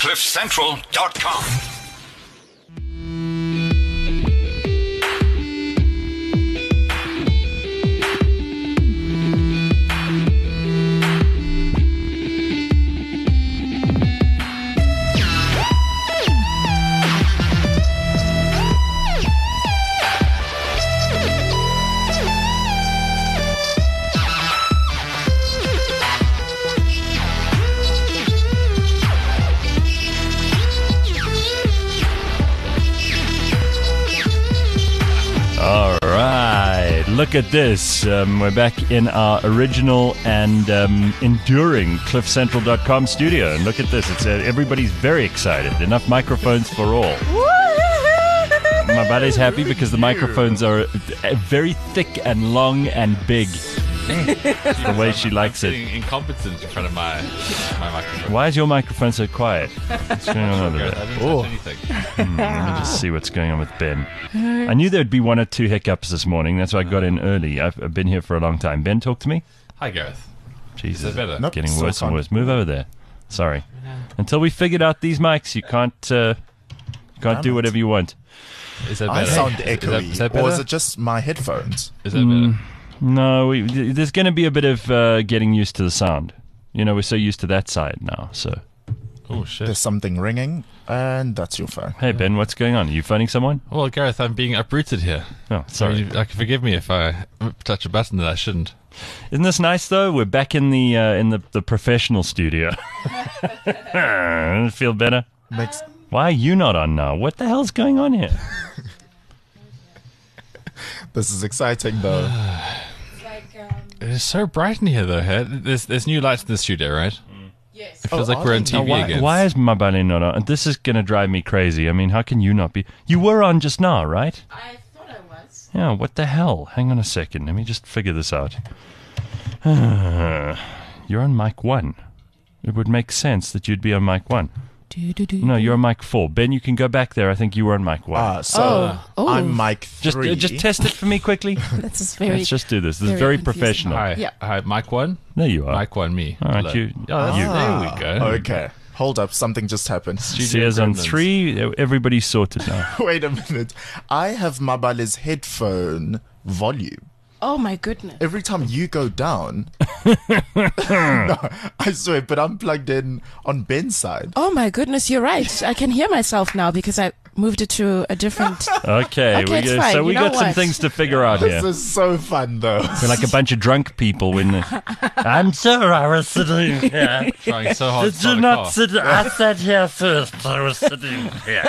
CliffCentral.com. Look at this. We're back in our original and enduring CliffCentral.com studio. And look at this. It's everybody's very excited. Enough microphones for all. My buddy's happy because the microphones are very thick and long and big. The way she likes it. Incompetent in front of my microphone. Why is your microphone so quiet? What's going on over there? I didn't touch anything. Let me just see what's going on with Ben. I knew there'd be one or two hiccups this morning. That's why I got in early. I've been here for a long time. Ben, talk to me. Hi, Gareth. Jesus, Is that better? Nope, getting still worse and fine. worse. Move over there. Sorry. Until we figured out these mics, you can't do whatever you want. Is that I better? sound Is echoey. that Or is better? it just my headphones? Is that better? No, there's going to be a bit of getting used to the sound. You know, we're so used to that side now. So, Oh, shit. There's something ringing, and that's your phone. hey Ben, what's going on? Are you phoning someone? Well, Gareth, I'm being uprooted here. Oh, sorry. Forgive me if I touch a button that I shouldn't. Isn't this nice though? We're back in the professional studio. Doesn't it feel better? Makes Why are you not on now? What the hell's going on here? This is exciting, though. It is so bright in here, though. Hey? There's new lights in the studio, right? Yes. It feels Oh, like we're on now TV again. Why is my belly not on? This is going to drive me crazy. I mean, how can you not be? You were on just now, right? I thought I was. Yeah, what the hell? Hang on a second. Let me just figure this out. You're on mic 1. It would make sense that you'd be on mic 1. No, you're on mic 4. Ben, you can go back there. I think you were on mic 1. So Oh. I'm mic just 3. just test it for me quickly. That's just very. Let's just do this. This is very very confusing. professional. Hi, Yeah. hi, mic 1, There you are. mic 1, me. All right, Hello. you- Oh, that's, you- there we go. Okay. Hold up. Something just happened. Sears on gremlins. 3. Everybody's sorted now. Wait a minute. I have Mabale's headphone volume. Oh my goodness. Every time you go down, no, I swear, but I'm plugged in on Ben's side. Oh my goodness, you're right. I can hear myself now because I moved it to a different. Okay, Okay, it's fine. so we You know got some what? things to figure out This here. is so fun, though. We're like a bunch of drunk people when I'm sure I was sitting here. Trying so hard to Did start you a not car. sit? I sat here first. I was sitting here.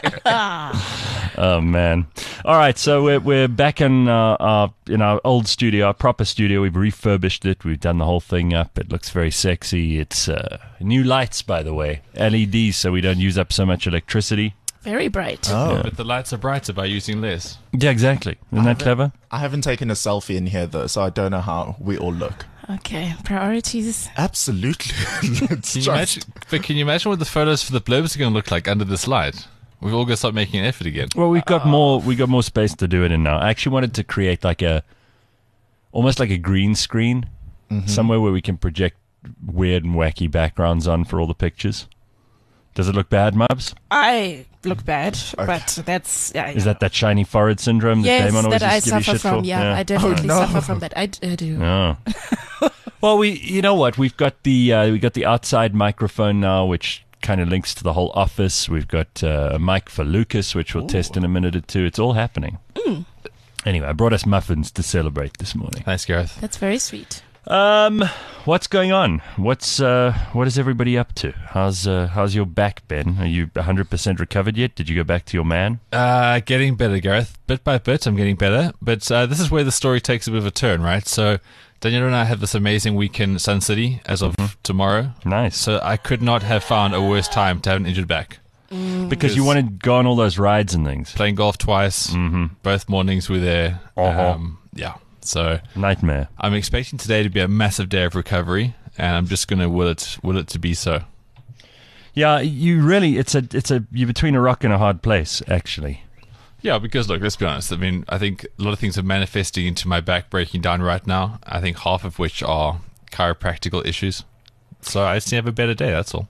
Oh man! All right, so we're back in our old studio, our proper studio. We've refurbished it. We've done the whole thing up. It looks very sexy. It's new lights, by the way, LEDs, so we don't use up so much electricity. Very bright. Oh. But the lights are brighter by using less. Yeah, exactly. Isn't that clever? I haven't taken a selfie in here, though, so I don't know how we all look. Okay, priorities. Absolutely. Let's Can you, just- imagine, but can you imagine what the photos for the blurbs are going to look like under this light? We've all got to start making an effort again. Well, we've got more space to do it in now. I actually wanted to create almost like a green screen, somewhere where we can project weird and wacky backgrounds on for all the pictures. Does it look bad, Mubs? I look bad, but that's yeah. Is that shiny forehead syndrome that yes, Damon always that I used to give you suffer shit from. for? Yeah, I definitely no. suffer from that. I do. Oh. Well, you know what? We've got the outside microphone now, which kind of links to the whole office. We've got a mic for Lucas, which we'll test in a minute or two. It's all happening. Anyway, I brought us muffins to celebrate this morning. Thanks, Gareth. That's very sweet. What's going on? What is everybody up to? How's your back, Ben? Are you 100% recovered yet? Did you go back to your man? Getting better, Gareth. Bit by bit, I'm getting better. But this is where the story takes a bit of a turn, right? So Daniel and I have this amazing week in Sun City as of tomorrow. Nice. So I could not have found a worse time to have an injured back. Because you wanted to go on all those rides and things. Playing golf twice. Both mornings were there. Yeah. So Nightmare. I'm expecting today to be a massive day of recovery, and I'm just going to will it to be so. Yeah, you really you're between a rock and a hard place, actually. Yeah, because look, let's be honest. I mean, I think a lot of things are manifesting into my back breaking down right now. I think half of which are chiropractical issues. So I just need to have a better day, that's all.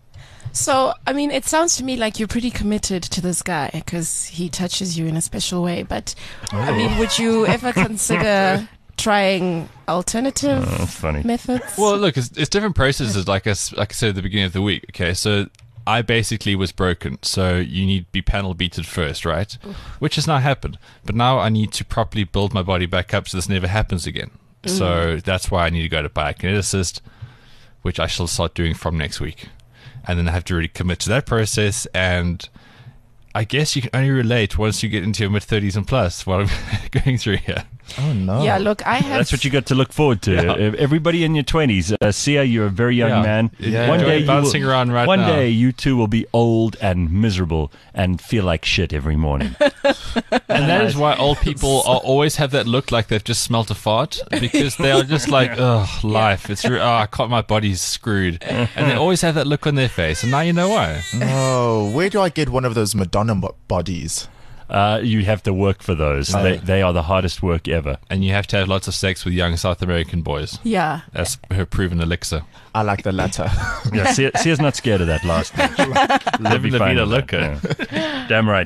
So, I mean, it sounds to me like you're pretty committed to this guy because he touches you in a special way. But, I mean, would you ever consider trying alternative That's funny. methods? Well, look, it's different processes. Like I said at the beginning of the week. Okay, so I basically was broken. So you need to be panel beated first, right? Which has not happened. But now I need to properly build my body back up so this never happens again. So that's why I need to go to biokineticist, which I shall start doing from next week. And then I have to really commit to that process. And I guess you can only relate once you get into your mid-30s and plus what I'm going through here. Oh no. Yeah, look, I have. That's what you got to look forward to. Yeah. Everybody in your 20s. Sia, you're a very young man. Yeah. One day, bouncing around right one now. day, you two will be old and miserable and feel like shit every morning. And that is why old people always have that look like they've just smelt a fart, because they are just like, ugh, life. It's I can't. My body's screwed, and they always have that look on their face. And now you know why. Oh, where do I get one of those Madonna bodies? You have to work for those. They are the hardest work ever. And you have to have lots of sex with young South American boys. Yeah. That's her proven elixir. I like the latter. Yeah, Sia's not scared of that last one. Living la vida with loca. that, yeah. Damn right.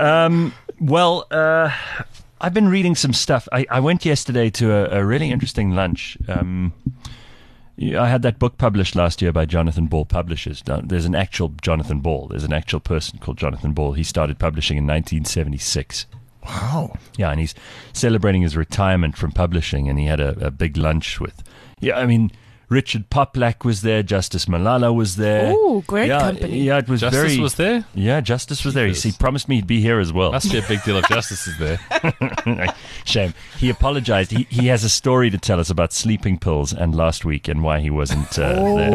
I've been reading some stuff. I went yesterday to a really interesting lunch. I had that book published last year by Jonathan Ball Publishers. There's an actual Jonathan Ball. There's an actual person called Jonathan Ball. He started publishing in 1976. Wow. Yeah, and he's celebrating his retirement from publishing, and he had a big lunch with, Richard Poplack was there, Justice Malala was there. Ooh, great company. Yeah, it was Justice was there? Yeah, Justice was there. He promised me he'd be here as well. Must be a big deal if Justice is there. Shame. He apologized. He has a story to tell us about sleeping pills and last week and why he wasn't there.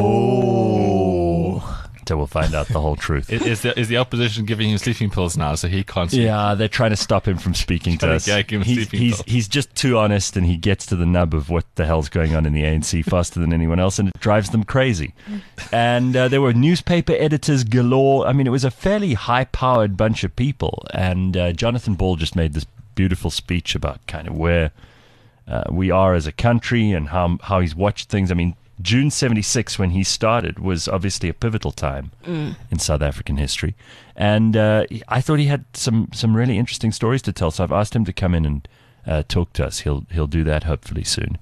So we'll find out the whole truth. Is the opposition giving him sleeping pills now, so he can't sleep? Yeah, they're trying to stop him from speaking to Trying us. to gag him with sleeping pills. He's just too honest, and he gets to the nub of what the hell's going on in the ANC faster than anyone else, and it drives them crazy. And there were newspaper editors galore. I mean, it was a fairly high-powered bunch of people, and Jonathan Ball just made this beautiful speech about kind of where we are as a country and how he's watched things. I mean, June 76, when he started, was obviously a pivotal time in South African history. And I thought he had some really interesting stories to tell, so I've asked him to come in and talk to us. He'll do that hopefully soon.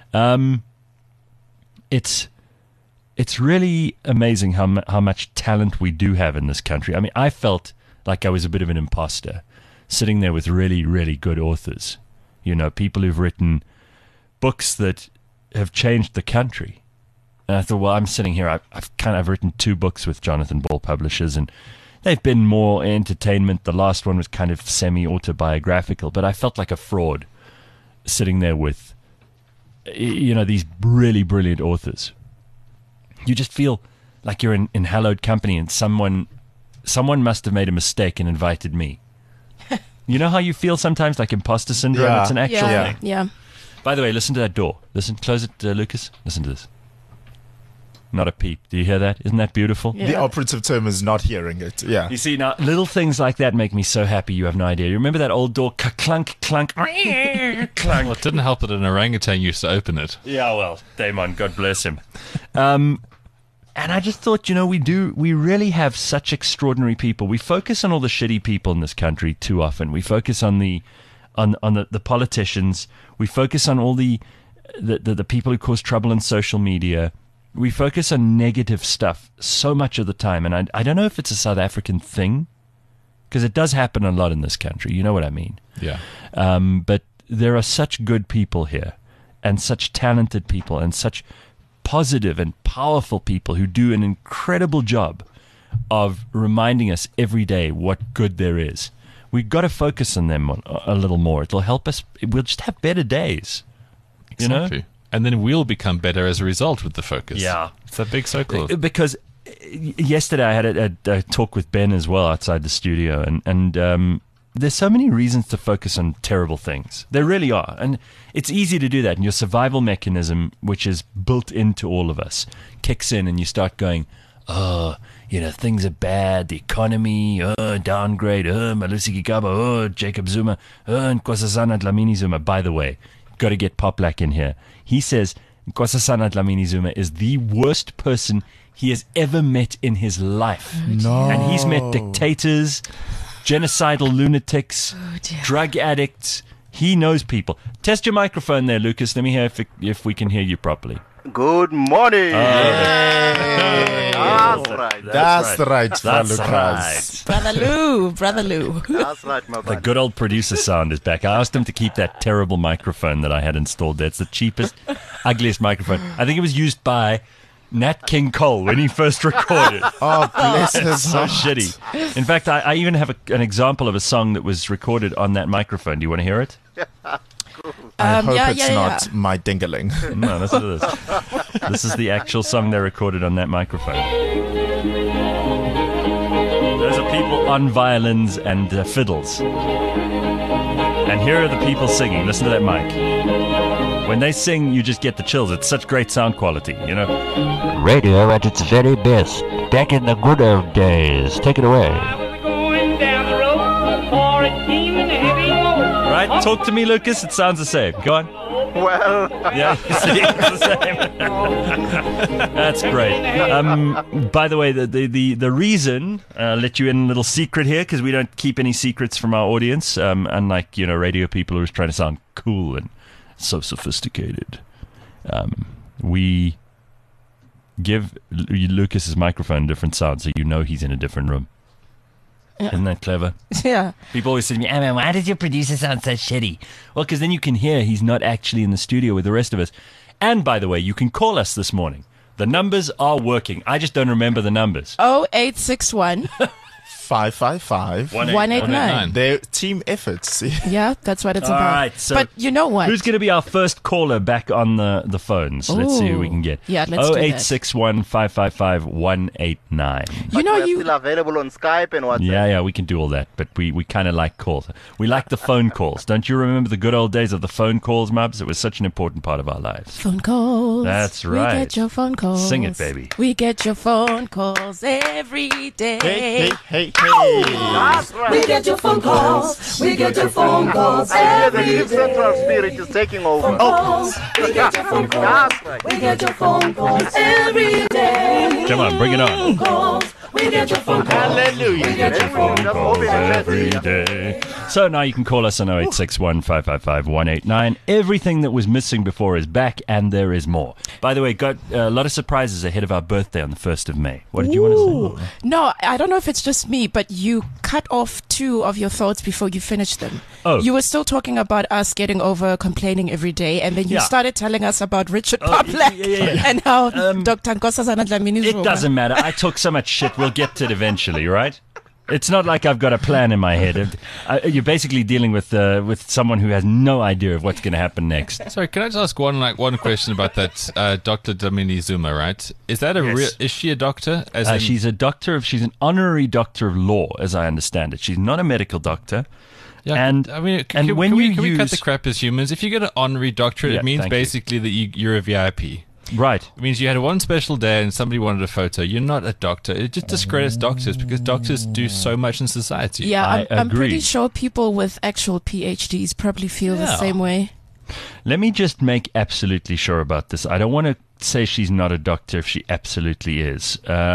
It's really amazing how much talent we do have in this country. I mean, I felt like I was a bit of an imposter sitting there with really, really good authors. You know, people who've written books that have changed the country. And I thought, well, I'm sitting here. I've written 2 books with Jonathan Ball Publishers, and they've been more entertainment. The last one was kind of semi-autobiographical, but I felt like a fraud sitting there with, these really brilliant authors. You just feel like you're in hallowed company, and someone must have made a mistake and invited me. You know how you feel sometimes, like imposter syndrome? Yeah. It's an actual thing. Yeah. By the way, listen to that door. Close it, Lucas. Listen to this. Not a peep. Do you hear that? Isn't that beautiful? Yeah. The operative term is not hearing it. Yeah. You see, now, little things like that make me so happy you have no idea. You remember that old door? Clunk, clunk, Well, it didn't help that an orangutan used to open it. Yeah, well, Damon, God bless him. And I just thought, we really have such extraordinary people. We focus on all the shitty people in this country too often. We focus on the politicians. We focus on all the people who cause trouble on social media. We focus on negative stuff so much of the time. And I don't know if it's a South African thing, because it does happen a lot in this country. You know what I mean? Yeah. But there are such good people here, and such talented people, and such positive and powerful people who do an incredible job of reminding us every day what good there is. We've got to focus on them a little more. It'll help us. We'll just have better days. Exactly. You know? And then we'll become better as a result with the focus. Yeah. It's a big circle. Because yesterday I had a talk with Ben as well outside the studio, and there's so many reasons to focus on terrible things. There really are. And it's easy to do that. And your survival mechanism, which is built into all of us, kicks in, and you start going, things are bad, the economy, downgrade, Malusi Gigaba, Jacob Zuma, Nkosazana Dlamini Zuma. By the way, got to get Poplack in here. He says Nkosazana Dlamini Zuma is the worst person he has ever met in his life. No. And he's met dictators, genocidal lunatics, drug addicts. He knows people. Test your microphone there, Lucas. Let me hear if we can hear you properly. Good morning. That's right. That's right, That's Lucas. right. Brother Lou. That's right, my The buddy. good old producer sound is back. I asked him to keep that terrible microphone that I had installed there. It's the cheapest, ugliest microphone. I think it was used by Nat King Cole when he first recorded. Oh, bless his So heart. shitty. In fact, I even have an example of a song that was recorded on that microphone. Do you want to hear it? I hope it's yeah. not my dingaling. No, that's what it is. This is the actual song they recorded on that microphone. Those are people on violins and fiddles. And here are the people singing. Listen to that mic. When they sing, you just get the chills. It's such great sound quality, you know? Radio at its very best. Back in the good old days. Take it away. Going down the road for a teeming heavy load. Right? Talk to me, Lucas. It sounds the same. Go on. Well, Yeah, you see, it's the same. That's great. By the way, the reason, let you in a little secret here, because we don't keep any secrets from our audience, unlike, radio people who are trying to sound cool and so sophisticated. We give Lucas's microphone a different sound, so you know he's in a different room. Isn't that clever? Yeah. People always say to me, man, why does your producer sound so shitty? Well, because then you can hear he's not actually in the studio with the rest of us. And by the way, you can call us this morning. The numbers are working. I just don't remember the numbers. 0861 555. 189. They're team efforts. Yeah, that's what it's All about. right, so but you know what? Who's going to be our first caller back on the phones? Let's see who we can get. Yeah, let's do that. 0861 555 189. You know, we're you. still available on Skype and WhatsApp. Yeah, we can do all that, but we kind of like calls. We like the phone calls. Don't you remember the good old days of the phone calls, Mubs? It was such an important part of our lives. Phone calls. That's right. We get your phone calls. Sing it, baby. We get your phone calls every day. Hey. That's right. We get your phone calls. We get your phone calls I hear the every Cliff Central spirit is taking over. calls. We get your phone calls. That's right. We get your phone calls every day. Come on, bring it on. Calls. We get your phone calls. Hallelujah. We get your phone Just calls. open and Every day. So now you can call us on 0861 555 189. Everything that was missing before is back, and there is more. By the way, got a lot of surprises ahead of our birthday on the 1st of May. What did you want to say? No, I don't know if it's just me, but you cut off two of your thoughts before you finished them. Oh. You were still talking about us getting over complaining every day, and then you Yeah. started telling us about Richard Oh, Poplak yeah. and how Dr. Nkosazana Dlamini It Zuma. doesn't matter. I talk so much shit. We'll get to it eventually, right? It's not like I've got a plan in my head. You're basically dealing with someone who has no idea of what's going to happen next. Sorry, can I just ask one question about that Dr. Dlamini Zuma, right? Is that a Yes. real, is she a doctor? As in- She's a doctor she's an honorary doctor of law, as I understand it. She's not a medical doctor. Yeah, And- I mean, and can, when can we, you can we cut the use- crap as humans? If you get an honorary doctorate, Yeah, it means thank you. basically that you're a VIP. Right. It means you had one special day and somebody wanted a photo. You're not a doctor. It just discredits doctors because doctors do so much in society. Yeah, I I'm pretty agree. sure people with actual PhDs probably feel the Yeah. same way. Let me just make absolutely sure about this. I don't want to say she's not a doctor if she absolutely is.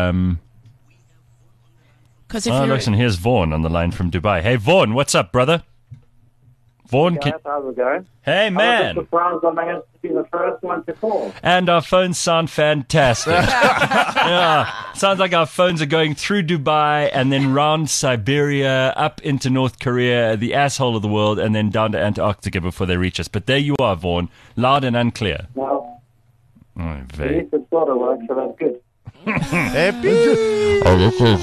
Because if Oh, you're, listen, here's Vaughn on the line from Dubai. Hey, Vaughn, what's up, brother? Vaughn, can... How's it going? Hey, I was man. surprised I managed to be the first one to call. And our phones sound fantastic. Yeah, sounds like our phones are going through Dubai and then round Siberia, up into North Korea, the asshole of the world, and then down to Antarctica before they reach us. But there you are, Vaughn, loud and unclear. Now, Oh, at very. least it sort of works, so that's good. Happy. This is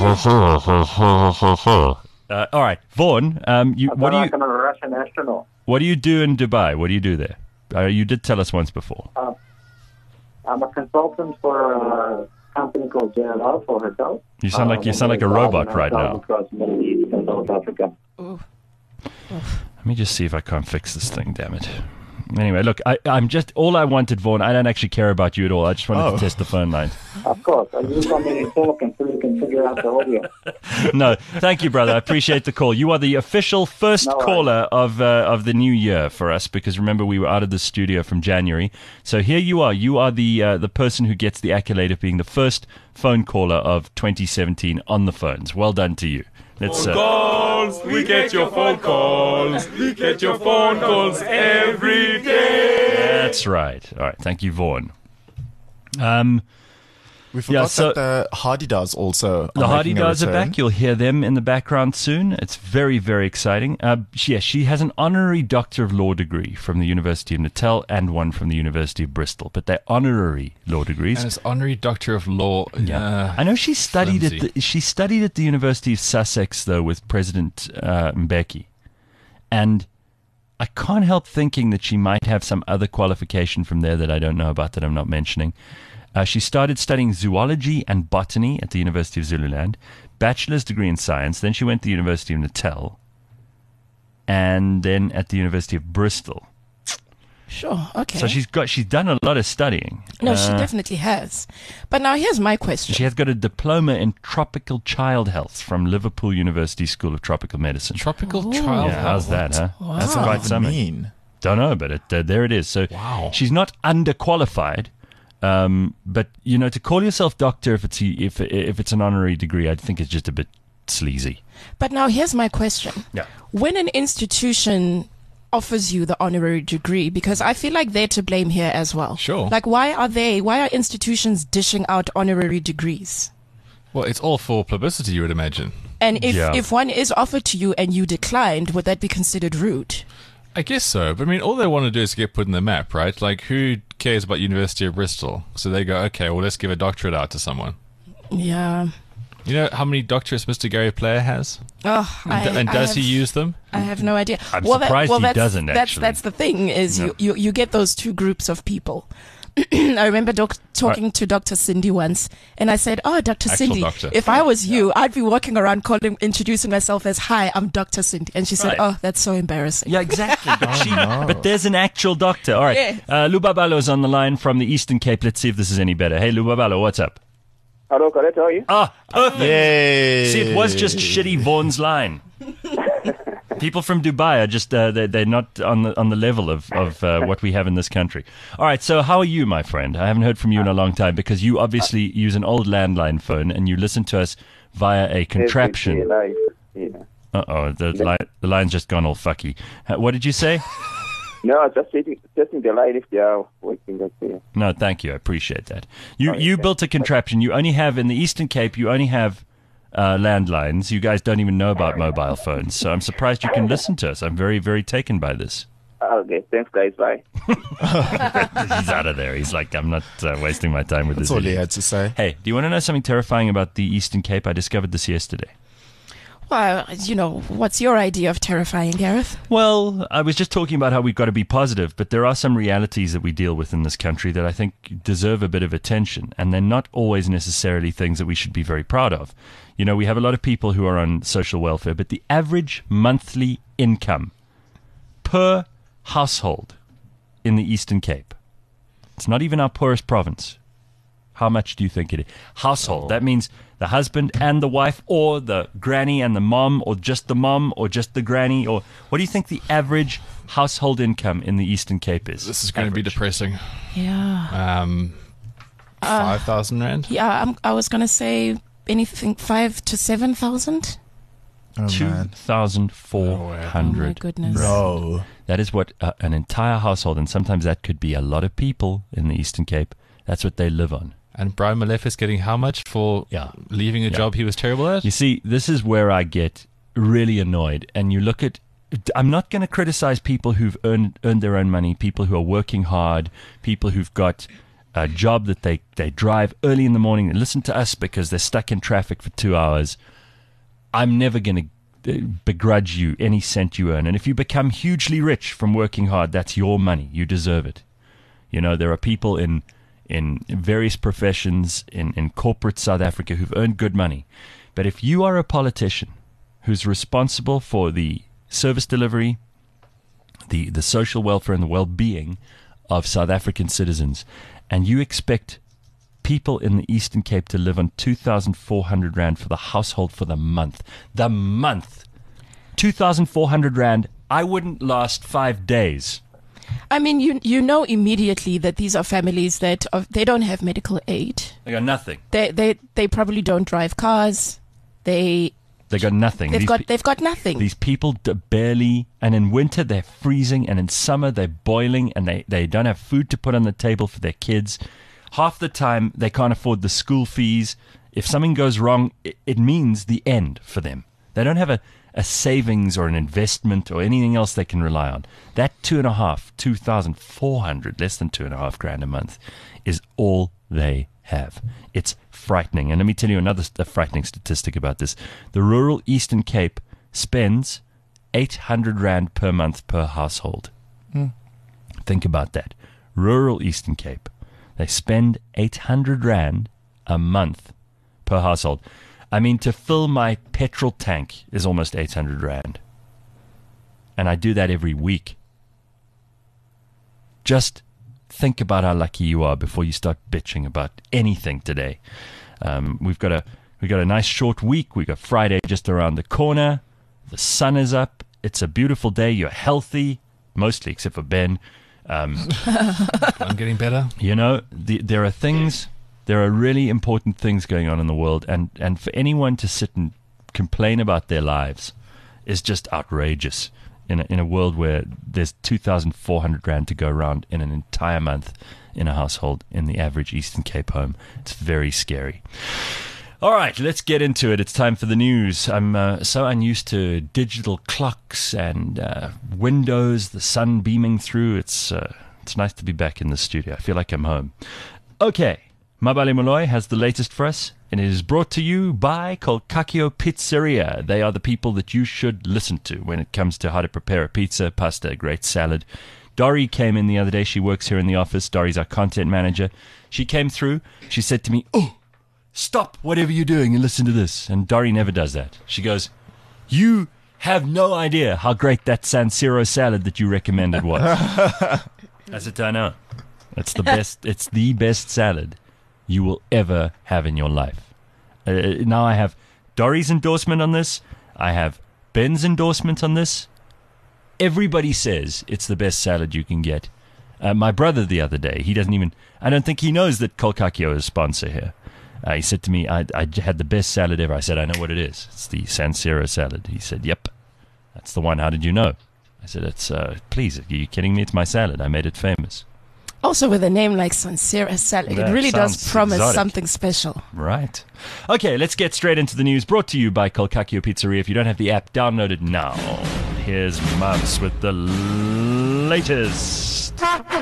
All right, Vaughn. I What feel do you like I'm a Russian astronaut. what do you do in Dubai? What do you do there? You did tell us once before. I'm a consultant for a company called JLR for hotels. You sound like a robot right now. Across the Middle East and North Africa. Let me just see if I can't fix this thing. Damn it! Anyway, look, I'm just all I wanted, Vaughan. I don't actually care about you at all. I just wanted to test the phone line. Of course. I just want me to talk until you can figure out the audio. No, thank you, brother. I appreciate the call. You are the official first caller of the new year for us, because remember we were out of the studio from January. So here you are. You are the person who gets the accolade of being the first phone caller of 2017 on the phones. Well done to you. Let's. Calls, we get your phone calls. We get your phone calls every day. That's right. All right. Thank you, Vaughan. We forgot that the Hardy-Dars also The Hardy-Dars are back. You'll hear them in the background soon. It's very, very exciting. She has an honorary Doctor of Law degree from the University of Natal and one from the University of Bristol, but they're honorary law degrees. And it's honorary Doctor of Law. Yeah. I know she studied at the University of Sussex, though, with President Mbeki. And I can't help thinking that she might have some other qualification from there that I don't know about that I'm not mentioning. She started studying zoology and botany at the University of Zululand, bachelor's degree in science. Then she went to the University of Natal, and then at the University of Bristol. Sure, okay. So she's done a lot of studying. No, she definitely has. But now here's my question. She has got a diploma in tropical child health from Liverpool University School of Tropical Medicine. Tropical child health? How's that, huh? Wow. That's quite something. Don't know, but there it is. So she's not underqualified. But to call yourself doctor if it's an honorary degree, I think it's just a bit sleazy. But now here's my question. Yeah. When an institution offers you the honorary degree, because I feel like they're to blame here as well. Sure. Like why are institutions dishing out honorary degrees? Well, it's all for publicity, you would imagine. And if one is offered to you and you declined, would that be considered rude? I guess so, but I mean, all they want to do is get put in the map, right? Like, who cares about University of Bristol? So they go, okay, well, let's give a doctorate out to someone. Yeah. You know how many doctorates Mr. Gary Player has? Oh, and does he use them? I have no idea. I'm surprised he doesn't, actually. That's the thing, is you get those two groups of people. I remember talking to Dr. Cindy once, and I said, "Oh, Dr. Cindy, doctor. if I was you, I'd be walking around introducing myself as, 'Hi, I'm Dr. Cindy.'" And she said, "Oh, that's so embarrassing." Yeah, exactly. But there's an actual doctor. All right. Yeah. Lubabalo's on the line from the Eastern Cape. Let's see if this is any better. Hey, Lubabalo, what's up? Hello, correct, how are you? Ah, perfect. Yay. See, it was just shitty Vaughan's line. People from Dubai are just they're not on the level of what we have in this country. All right, so how are you, my friend? I haven't heard from you in a long time because you obviously use an old landline phone and you listen to us via a contraption. Uh-oh, the line's just gone all fucky. What did you say? No, just testing the line if they are working. No, thank you. I appreciate that. You built a contraption. You only have, in the Eastern Cape, you only have landlines. You guys don't even know about mobile phones. So I'm surprised you can listen to us. I'm very, very taken by this. Okay, thanks, guys. Bye. He's out of there. He's like, I'm not wasting my time with this. That's all he had to say. Hey, do you want to know something terrifying about the Eastern Cape? I discovered this yesterday. Well, what's your idea of terrifying, Gareth? Well, I was just talking about how we've got to be positive, but there are some realities that we deal with in this country that I think deserve a bit of attention, and they're not always necessarily things that we should be very proud of. We have a lot of people who are on social welfare, but the average monthly income per household in the Eastern Cape, it's not even our poorest province. How much do you think it is? Household. That means the husband and the wife, or the granny and the mom, or just the granny, or what do you think the average household income in the Eastern Cape is? This is going to be depressing. Yeah. 5,000 rand? Yeah, I was going to say anything 5,000 to 7,000. Oh, 2,400. Oh, my goodness. Bro. That is what an entire household, and sometimes that could be a lot of people in the Eastern Cape, that's what they live on. And Brian Molefe is getting how much for leaving a job he was terrible at? You see, this is where I get really annoyed. And you look at, I'm not going to criticize people who've earned their own money, people who are working hard, people who've got a job that they drive early in the morning and listen to us because they're stuck in traffic for 2 hours. I'm never going to begrudge you any cent you earn. And if you become hugely rich from working hard, that's your money. You deserve it. There are people in various professions in corporate South Africa who've earned good money. But if you are a politician who's responsible for the service delivery, the social welfare and the well-being of South African citizens, and you expect people in the Eastern Cape to live on 2,400 Rand for the household for the month. The month! 2,400 Rand. I wouldn't last 5 days. I mean, you know immediately that these are families that they don't have medical aid. They got nothing. They probably don't drive cars. They got nothing. They've got nothing. These people barely, and in winter they're freezing, and in summer they're boiling, and they don't have food to put on the table for their kids. Half the time they can't afford the school fees. If something goes wrong, it means the end for them. They don't have a savings or an investment or anything else they can rely on. That 2,400, less than 2.5 grand a month, is all they have. It's frightening. And let me tell you another frightening statistic about this. The rural Eastern Cape spends 800 Rand per month per household. Think about that. Rural Eastern Cape. They spend 800 Rand a month per household. I mean, to fill my petrol tank is almost 800 Rand. And I do that every week. Just think about how lucky you are before you start bitching about anything today. We've got a nice short week. We've got Friday just around the corner. The sun is up. It's a beautiful day. You're healthy, mostly, except for Ben. I'm getting better. You know, there are really important things going on in the world, and for anyone to sit and complain about their lives is just outrageous in a world where there's 2,400 Rand to go around in an entire month in a household in the average Eastern Cape home. It's very scary. All right, let's get into it. It's time for the news. I'm so unused to digital clocks and windows, the sun beaming through. It's nice to be back in the studio. I feel like I'm home. Okay, Mabale Molloy has the latest for us, and it is brought to you by Kolkakio Pizzeria. They are the people that you should listen to when it comes to how to prepare a pizza, pasta, a great salad. Dori came in the other day. She works here in the office. Dori's our content manager. She came through. She said to me, "Oh, stop whatever you're doing and listen to this." And Dori never does that. She goes, "You have no idea how great that San Siro salad that you recommended was." I said, "I know. It's the best. It's the best salad you will ever have in your life." Now I have Dori's endorsement on this. I have Ben's endorsement on this. Everybody says it's the best salad you can get. My brother the other day, I don't think he knows that Kolkakio is a sponsor here. He said to me, I had the best salad ever. I said, "I know what it is. It's the San Siro salad." He said, "Yep, that's the one. How did you know?" I said, "Please, are you kidding me? It's my salad. I made it famous." Also, with a name like San Siro salad, it really does promise something special. Right. Okay, let's get straight into the news. Brought to you by Kolkakio Pizzeria. If you don't have the app, download it now. Here's Mavs with the latest.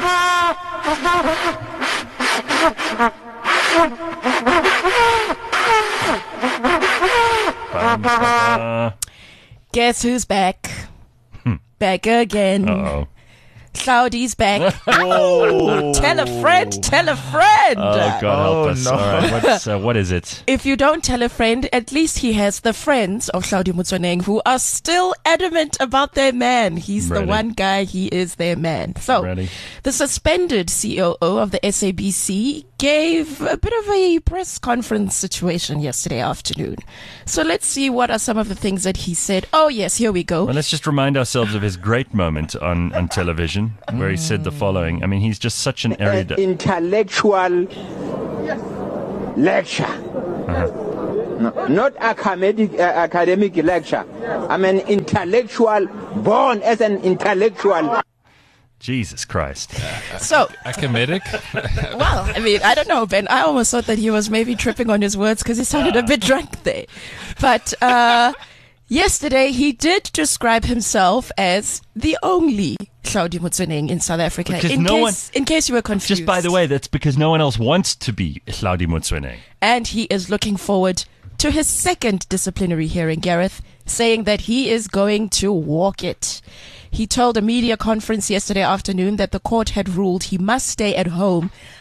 Guess who's back? Back again. Uh-oh. Cloudy's back. Whoa. Tell a friend, tell a friend. Oh, God help us. No. All right, what is it? If you don't tell a friend, at least he has the friends of Hlaudi Motsoeneng who are still adamant about their man. He's the one guy, he is their man. So, the suspended COO of the SABC gave a bit of a press conference situation yesterday afternoon. So let's see what are some of the things that he said. Oh, yes, here we go. Well, let's just remind ourselves of his great moment on television where he said the following. I mean, he's just such an erudite. Intellectual lecture. No, not academic lecture. I'm an intellectual, born as an intellectual. Jesus Christ. So, academic? Well, I mean, I don't know, Ben. I almost thought that he was maybe tripping on his words because he sounded a bit drunk there. But yesterday, he did describe himself as the only Hlaudi Motsoeneng in South Africa. In case you were confused. Just by the way, that's because no one else wants to be Hlaudi Motsoeneng. And he is looking forward to his second disciplinary hearing, Gareth, saying that he is going to walk it. He told a media conference yesterday afternoon that the court had ruled he must stay at home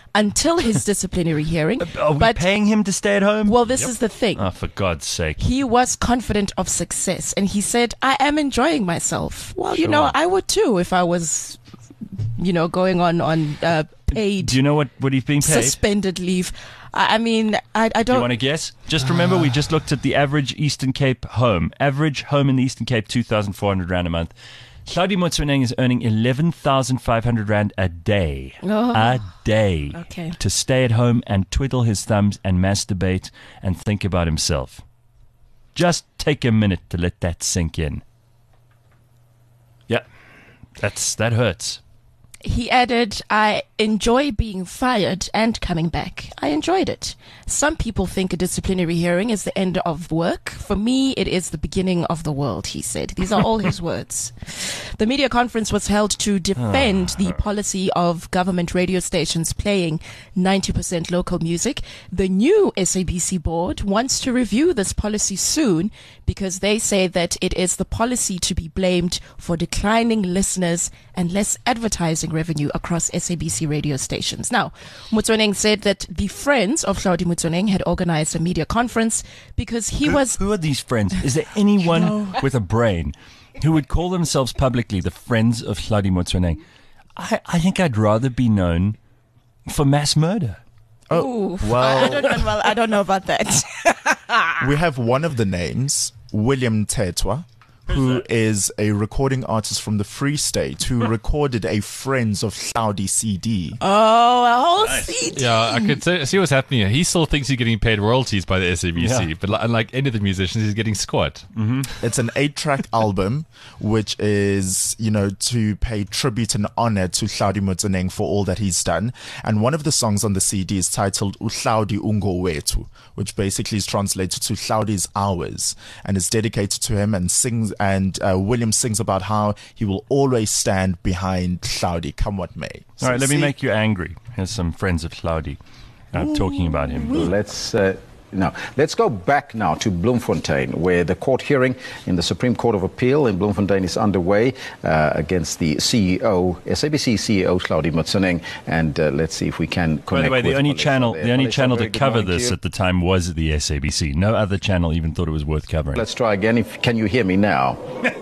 until his disciplinary hearing. Are we paying him to stay at home? Well, this is the thing. Oh, for God's sake. He was confident of success, and he said, I am enjoying myself. Well, you know, I would too if I was, going on paid. Do you know what he's being paid? Suspended leave. I mean, I don't... Do you want to guess? Just remember, we just looked at the average Eastern Cape home. Average home in the Eastern Cape, 2,400 Rand a month. Hlaudi Motsoeneng is earning 11,500 Rand a day. Oh. A day. Okay. To stay at home and twiddle his thumbs and masturbate and think about himself. Just take a minute to let that sink in. Yeah. That hurts. He added, I enjoy being fired and coming back. I enjoyed it. Some people think a disciplinary hearing is the end of work. For me, it is the beginning of the world, he said. These are all his words. The media conference was held to defend the policy of government radio stations playing 90% local music. The new SABC board wants to review this policy soon because they say that it is the policy to be blamed for declining listeners and less advertising revenue across SABC radio stations. Now, Motsoeneng said that the friends of Hlaudi Motsoeneng had organized a media conference because he was... Who are these friends? Is there anyone with a brain who would call themselves publicly the friends of Hlaudi Motsoeneng? I think I'd rather be known for mass murder. Oh, well, I don't know about that. We have one of the names, William Tetwa, who is a recording artist from the Free State who recorded a Friends of Hlaudi CD. Oh, a whole CD. Yeah, I could see what's happening here. He still thinks he's getting paid royalties by the SABC, but unlike any of the musicians, he's getting squat. Mm-hmm. It's an 8-track album, which is, to pay tribute and honor to Hlaudi Motsoeneng for all that he's done. And one of the songs on the CD is titled Uhlaudi Ungo Wetu, which basically is translated to Hlaudi's Hours, and is dedicated to him and William sings about how he will always stand behind Hlaudi, come what may. All right, let me make you angry. Here's some friends of Hlaudi talking about him. Let's go back now to Bloemfontein, where the court hearing in the Supreme Court of Appeal in Bloemfontein is underway against the CEO, SABC CEO Hlaudi Motsoeneng, and let's see if we can connect. By the way, the only channel to cover this to at the time was the SABC. No other channel even thought it was worth covering. Let's try again. Can you hear me now?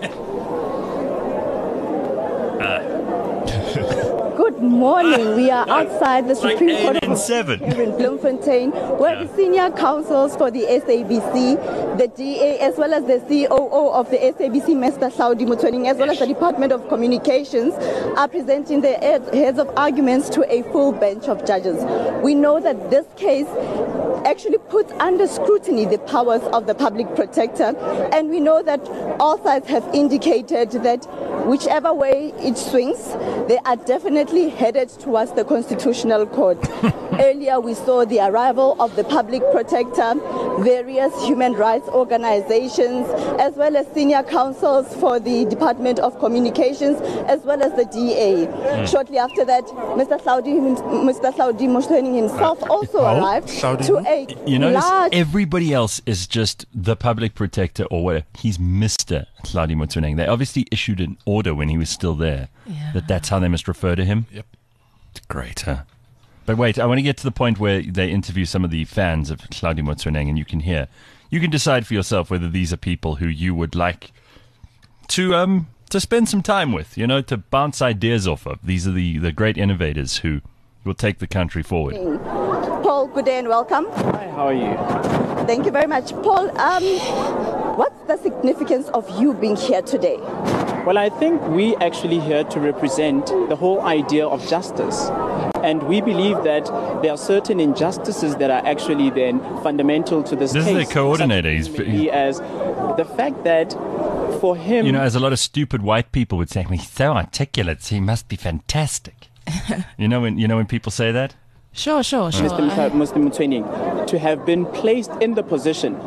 Good morning. We are outside the Supreme Court of Appeal here in Bloemfontein, where the senior counsels for the SABC, the DA, as well as the COO of the SABC, Mr. Hlaudi Motsoeneng, as well as the Department of Communications, are presenting their heads of arguments to a full bench of judges. We know that this case actually puts under scrutiny the powers of the public protector, and we know that all sides have indicated that whichever way it swings, they are definitely headed towards the Constitutional Court. Earlier, we saw the arrival of the public protector, various human rights organizations, as well as senior counsels for the Department of Communications, as well as the DA. Shortly after that, Mr. Hlaudi Motsoeneng himself also arrived to a large... everybody else is just the public protector or whatever. He's Mr. Hlaudi Motsoeneng. They obviously issued an order when he was still there that's how they must refer to him. Yep. It's great, huh? But wait, I want to get to the point where they interview some of the fans of Hlaudi Motsoeneng, and you can decide for yourself whether these are people who you would like to spend some time with, to bounce ideas off of. These are the great innovators who will take the country forward. Paul, good day and welcome. Hi, how are you? Thank you very much. Paul, what's the significance of you being here today? Well, I think we actually here to represent the whole idea of justice. And we believe that there are certain injustices that are actually then fundamental to this case. This is the coordinator. He as the fact that for him... as a lot of stupid white people would say, he's so articulate, so he must be fantastic. when people say that? Sure. Mr. Motsoeneng, to have been placed in the position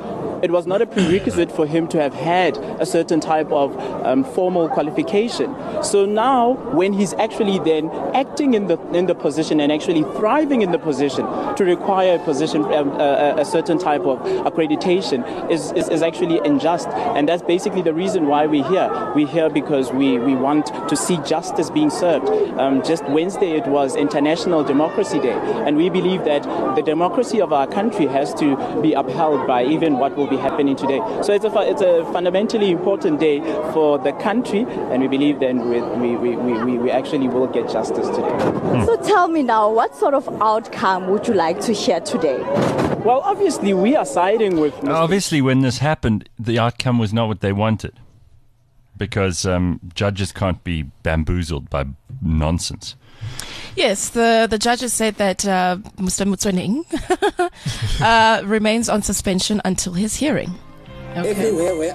it was not a prerequisite for him to have had a certain type of formal qualification. So now, when he's actually then acting in the position and actually thriving in the position, to require a certain type of accreditation is actually unjust. And that's basically the reason why we're here. We're here because we want to see justice being served. Just Wednesday, it was International Democracy Day, and we believe that the democracy of our country has to be upheld by even what will be happening today. So it's a fundamentally important day for the country, and we believe then we actually will get justice today. So tell me now, what sort of outcome would you like to hear today? Well, obviously, we are siding with Mr. Obviously, when this happened, the outcome was not what they wanted, because judges can't be bamboozled by nonsense. Yes, the judges said that Mr. Motsoeneng remains on suspension until his hearing. Okay. Everywhere where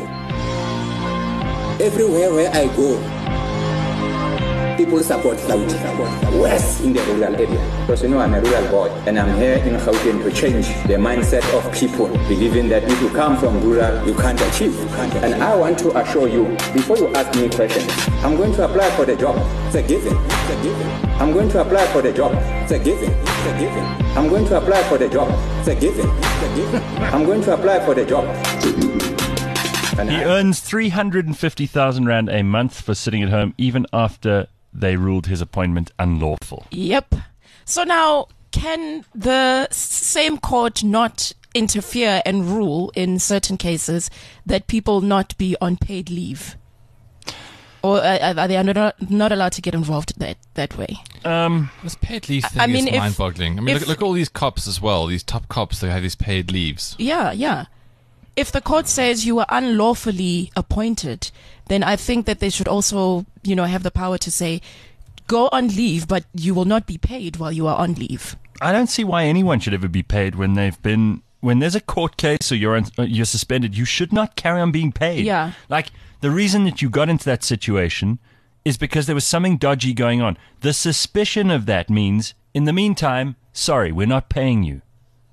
I go, people support Gauteng. West in the rural area. Because I'm a rural boy, and I'm here in Gauteng to change the mindset of people, believing that if you come from rural, you can't achieve. And I want to assure you, before you ask me questions, I'm going to apply for the job. It's a given. I'm going to apply for the job. It's a given. I'm going to apply for the job. It's a given. I'm going to apply for the job. And he earns 350,000 Rand a month for sitting at home, even after they ruled his appointment unlawful. Yep. So now, can the same court not interfere and rule in certain cases that people not be on paid leave? Or are they not allowed to get involved that way? This paid leave thing is mind-boggling. I mean, look at all these cops as well. These top cops, they have these paid leaves. Yeah. If the court says you were unlawfully appointed, then I think that they should also, have the power to say, go on leave, but you will not be paid while you are on leave. I don't see why anyone should ever be paid when there's a court case or you're suspended. You should not carry on being paid. Yeah. Like, the reason that you got into that situation is because there was something dodgy going on. The suspicion of that means, in the meantime, sorry, we're not paying you.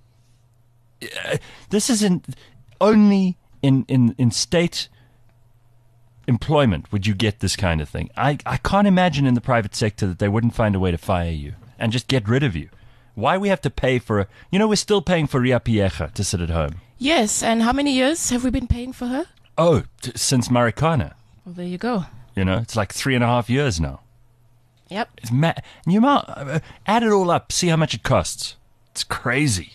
This isn't... Only in state employment would you get this kind of thing. I can't imagine in the private sector that they wouldn't find a way to fire you and just get rid of you. Why we have to pay for we're still paying for Ria Piecha to sit at home. Yes, and how many years have we been paying for her? Oh, since Marikana. Well, there you go. It's like 3.5 years now. Yep. It's add it all up, see how much it costs. It's crazy.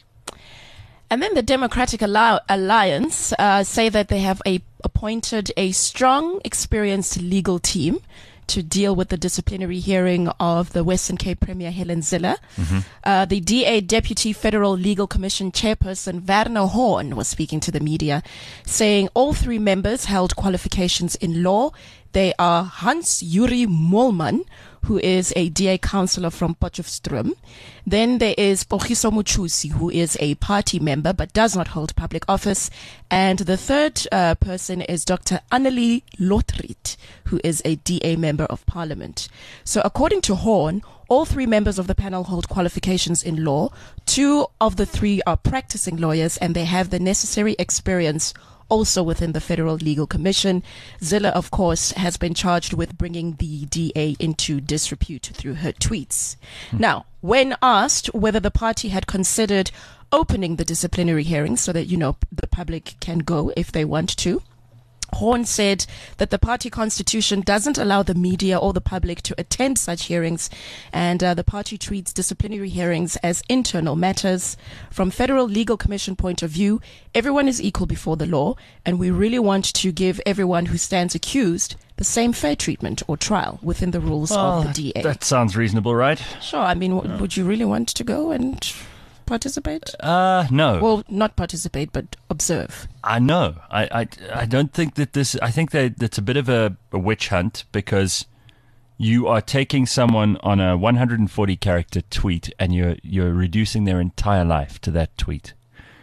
And then the Democratic Alliance say that they have appointed a strong, experienced legal team to deal with the disciplinary hearing of the Western Cape Premier Helen Zille. Mm-hmm. The DA Deputy Federal Legal Commission Chairperson Werner Horn was speaking to the media, saying all three members held qualifications in law. They are Hans Yuri Molman, who is a DA councillor from Potchefstroom. Then there is Pogiso Muchusi, who is a party member but does not hold public office. And the third person is Dr. Annelie Lotriet, who is a DA member of parliament. So according to Horn, all three members of the panel hold qualifications in law. 2 of the 3 are practicing lawyers, and they have the necessary experience also within the Federal Legal Commission. Zille, of course, has been charged with bringing the DA into disrepute through her tweets. Now, when asked whether the party had considered opening the disciplinary hearings so that, the public can go if they want to, Horn said that the party constitution doesn't allow the media or the public to attend such hearings, and the party treats disciplinary hearings as internal matters. From Federal Legal Commission point of view, everyone is equal before the law, and we really want to give everyone who stands accused the same fair treatment or trial within the rules of the DA. That sounds reasonable, right? Sure. I mean, would you really want to go and participate? No. Well, not participate, but observe. I know. I don't think that this... I think that it's a bit of a witch hunt, because you are taking someone on a 140-character tweet and you're reducing their entire life to that tweet.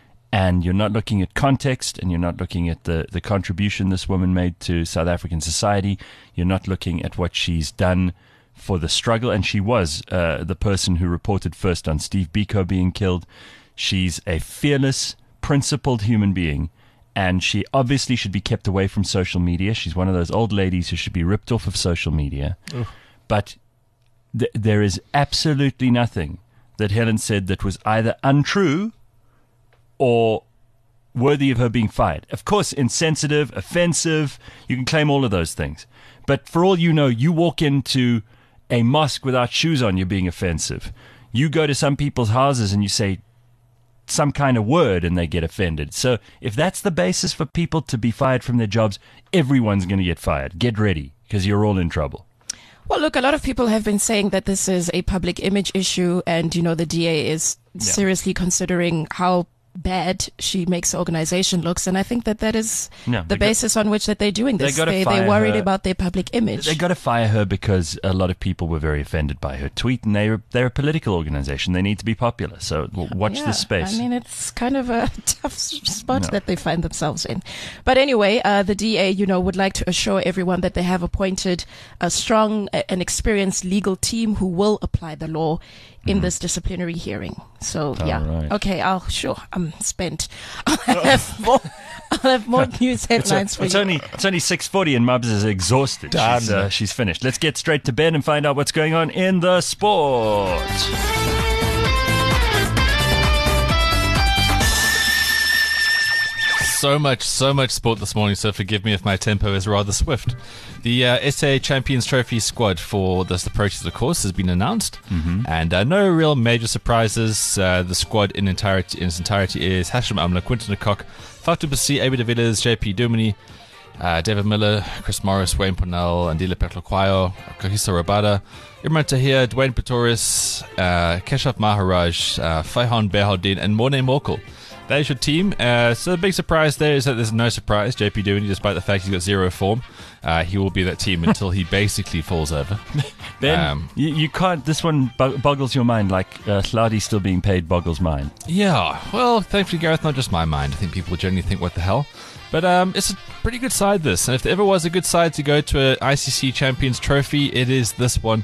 And you're not looking at context, and you're not looking at the contribution this woman made to South African society. You're not looking at what she's done for the struggle, and she was the person who reported first on Steve Biko being killed. She's a fearless, principled human being and she obviously should be kept away from social media. She's one of those old ladies who should be ripped off of social media. Oof. But there is absolutely nothing that Helen said that was either untrue or worthy of her being fired. Of course, insensitive, offensive, you can claim all of those things. But for all you know, you walk into a mosque without shoes on, you're being offensive. You go to some people's houses and you say some kind of word and they get offended. So if that's the basis for people to be fired from their jobs, everyone's going to get fired. Get ready, because you're all in trouble. Well, look, a lot of people have been saying that this is a public image issue, and, the DA is seriously considering how bad she makes the organization looks, and I think that is the basis on which that they're doing this. They're worried about their public image. They got to fire her because a lot of people were very offended by her tweet, and they're a political organization. They need to be popular. So watch this space. I mean, it's kind of a tough spot that they find themselves in. But anyway, the DA, would like to assure everyone that they have appointed a strong and experienced legal team who will apply the law in this disciplinary hearing. So right. Okay, I'm spent. I'll have more news headlines for you. It's only 6:40 and Mubs is exhausted. She's finished. Let's get straight to bed and find out what's going on in the sport. So much sport this morning, so forgive me if my tempo is rather swift. The SA Champions Trophy squad for the Proteas, of course, has been announced, and no real major surprises. The squad in its entirety is Hashim Amla, Quinton de Kock, Fatu Bassi, Abi de Villiers, JP Dumini, David Miller, Chris Morris, Wayne Purnell, Andile Petlokwayo, Kagiso Rabada, Imran Tahir, Dwayne Pretorius, Keshav Maharaj, Faihan Behaldin, and Morne Morkel. That is your team. So the big surprise there is that there's no surprise. JP Dumini, despite the fact he's got zero form, he will be that team until he basically falls over. Ben, you can't. This one boggles your mind, like Hlaudi still being paid boggles mine. Yeah, well, thankfully, Gareth, not just my mind. I think people generally think, what the hell? But it's a pretty good side, this. And if there ever was a good side to go to an ICC Champions Trophy, it is this one.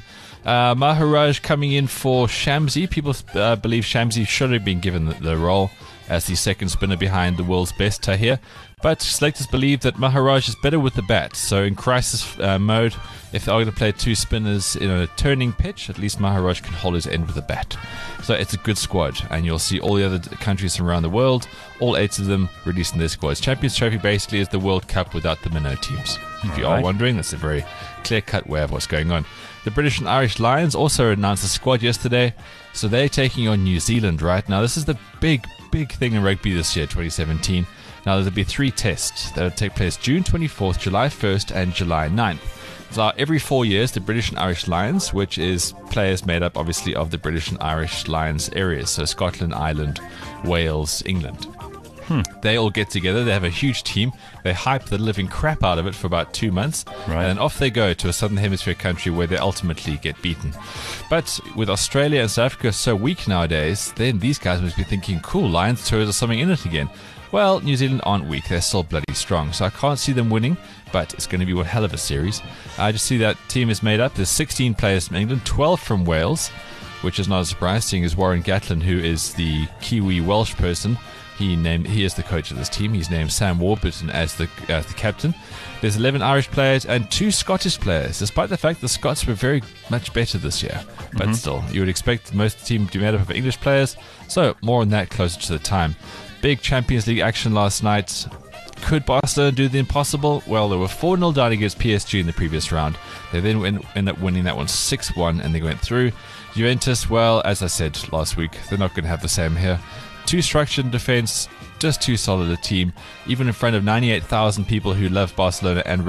Maharaj coming in for Shamsi. People believe Shamsi should have been given the role as the second spinner behind the world's best Tahir. But selectors believe that Maharaj is better with the bat. So in crisis mode, if they are going to play two spinners in a turning pitch, at least Maharaj can hold his end with the bat. So it's a good squad, and you'll see all the other countries from around the world, all 8 of them releasing their squads. Champions Trophy basically is the World Cup without the minnow teams. If you are wondering, that's a very clear-cut way of what's going on. The British and Irish Lions also announced a squad yesterday, so they're taking on New Zealand right now. This is the big thing in rugby this year, 2017. Now, there'll be 3 tests that will take place June 24th, July 1st, and July 9th. So every 4 years, the British and Irish Lions, which is players made up, obviously, of the British and Irish Lions areas, so Scotland, Ireland, Wales, England. They all get together. They have a huge team. They hype the living crap out of it for about 2 months. Right. And then off they go to a Southern Hemisphere country where they ultimately get beaten. But with Australia and South Africa so weak nowadays, then these guys must be thinking, cool, Lions tours are something in it again. Well, New Zealand aren't weak. They're still bloody strong. So I can't see them winning, but it's going to be one hell of a series. I just see that team is made up. There's 16 players from England, 12 from Wales, which is not a surprise, seeing as Warren Gatlin, who is the Kiwi Welsh person, he is the coach of this team. He's named Sam Warburton as the captain. There's 11 Irish players and 2 Scottish players, despite the fact the Scots were very much better this year. But still, you would expect most of the team to be made up of English players. So more on that closer to the time. Big Champions League action last night. Could Barcelona do the impossible? Well, they were 4-0 down against PSG in the previous round. They then ended up winning that one 6-1 and they went through. Juventus, well, as I said last week, they're not going to have the same here. Too structured in defense, just too solid a team. Even in front of 98,000 people who love Barcelona and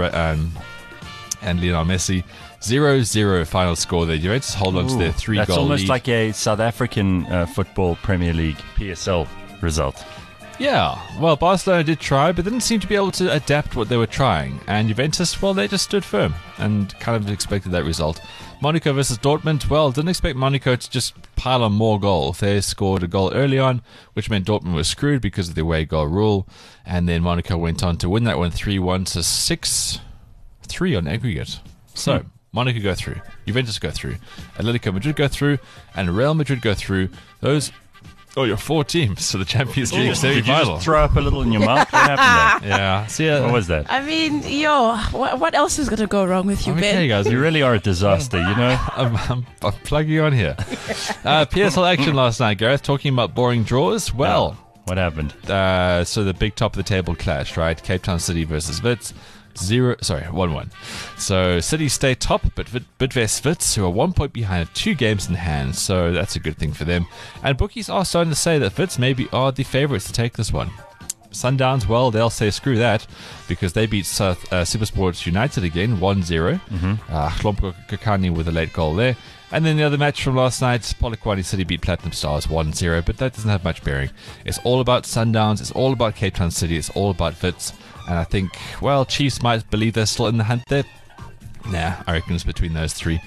Lionel Messi. 0-0 final score there. Juventus hold on to their 3-goal lead. That's almost like a South African football Premier League PSL result. Yeah, well, Barcelona did try, but didn't seem to be able to adapt what they were trying. And Juventus, well, they just stood firm and kind of expected that result. Monaco versus Dortmund, well, didn't expect Monaco to just pile on more goals. They scored a goal early on, which meant Dortmund was screwed because of the away goal rule. And then Monaco went on to win that one 3-1 to 6-3 on aggregate. So, Monaco go through, Juventus go through, Atletico Madrid go through, and Real Madrid go through. Those Oh, you're 4 teams for the Champions League Did you semi-final. just throw up a little in your mouth? What happened there? Yeah. See, What was that? I mean, what else is going to go wrong with you, Ben? Okay, guys. You really are a disaster, you know? I'm plugging on here. PSL action last night, Gareth, talking about boring draws. Well, what happened? So the big top of the table clash, right? Cape Town City versus Wits. 1-1. So City stay top, but Bidvest Wits, who are 1 point behind, 2 games in hand. So that's a good thing for them. And bookies are starting to say that Wits maybe are the favourites to take this one. Sundowns, well, they'll say screw that because they beat Supersports United again, 1-0. Hlomko Kakani with a late goal there. And then the other match from last night, Polokwane City beat Platinum Stars 1-0, but that doesn't have much bearing. It's all about Sundowns, it's all about Cape Town City, it's all about Wits. And I think, well, Chiefs might believe they're still in the hunt there. Nah, I reckon it's between those 3.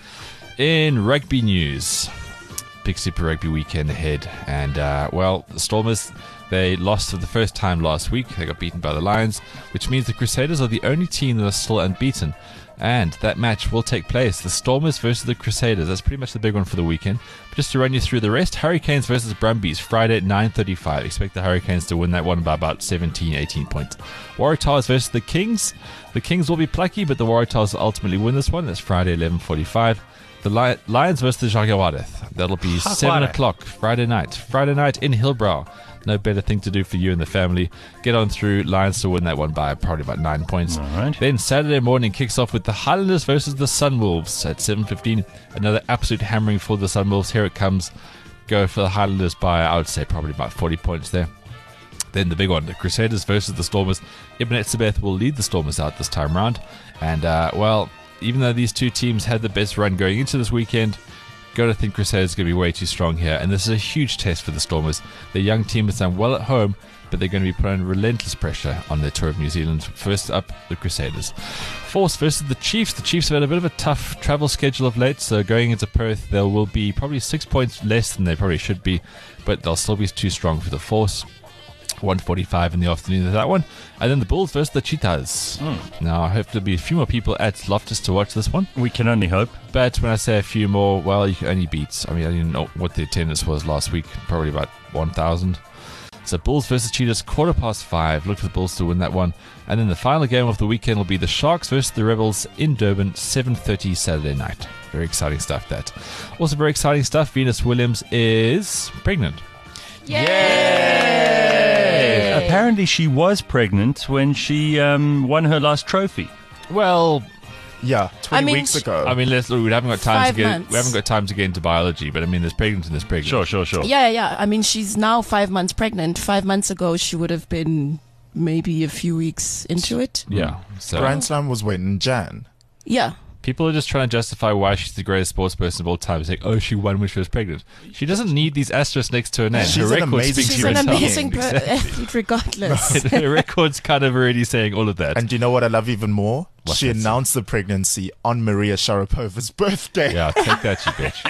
In rugby news, big Super Rugby weekend ahead. And, well, the Stormers, they lost for the first time last week. They got beaten by the Lions, which means the Crusaders are the only team that are still unbeaten. And that match will take place. The Stormers versus the Crusaders. That's pretty much the big one for the weekend. But just to run you through the rest, Hurricanes versus Brumbies, Friday at 9:35. Expect the Hurricanes to win that one by about 17, 18 points. Waratahs versus the Kings. The Kings will be plucky, but the Waratahs will ultimately win this one. That's Friday, 11:45. The Lions versus the Jaguareth. That'll be 7 o'clock Friday night. Friday night in Hillbrow. No better thing to do for you and the family. Get on through. Lions to win that one by probably about 9 points. All right. Then Saturday morning kicks off with the Highlanders versus the Sunwolves at 7:15. Another absolute hammering for the Sunwolves. Here it comes. Go for the Highlanders by, I would say, probably about 40 points there. Then the big one, the Crusaders versus the Stormers. Ibn Etzebeth will lead the Stormers out this time round. And, well, even though these two teams had the best run going into this weekend, got to think Crusaders are going to be way too strong here. And this is a huge test for the Stormers. Their young team has done well at home, but they're going to be putting relentless pressure on their tour of New Zealand. First up, the Crusaders. Force versus the Chiefs. The Chiefs have had a bit of a tough travel schedule of late, so going into Perth, they will be probably 6 points less than they probably should be, but they'll still be too strong for the Force. 1:45 in the afternoon of that one. And then the Bulls versus the Cheetahs. Now, I hope there'll be a few more people at Loftus to watch this one. We can only hope. But when I say a few more, well, you can only beat. I mean, I didn't know what the attendance was last week. Probably about 1,000. So Bulls versus Cheetahs, 5:15. Look for the Bulls to win that one. And then the final game of the weekend will be the Sharks versus the Rebels in Durban, 7:30 Saturday night. Very exciting stuff, that. Also very exciting stuff, Venus Williams is pregnant. Apparently she was pregnant when she won her last trophy. Well, yeah, 20 weeks ago. I mean, we haven't got time 5 to get months. we haven't got time to get into biology, but I mean, there's pregnant and there's pregnant. Sure. Yeah. I mean, she's now 5 months pregnant. 5 months ago, she would have been maybe a few weeks into it. Yeah. So Grand Slam was when in Jan. Yeah. people are just trying to justify why she's the greatest sports person of all time. Saying, "Oh, she won when she was pregnant." She doesn't need these asterisks next to her name. She's her an record amazing speaks She's for an itself. amazing athlete, regardless. Her record's kind of already saying all of that. And do you know what I love even more? What's she that? announced the pregnancy on Maria Sharapova's birthday. Yeah, take that, you bitch.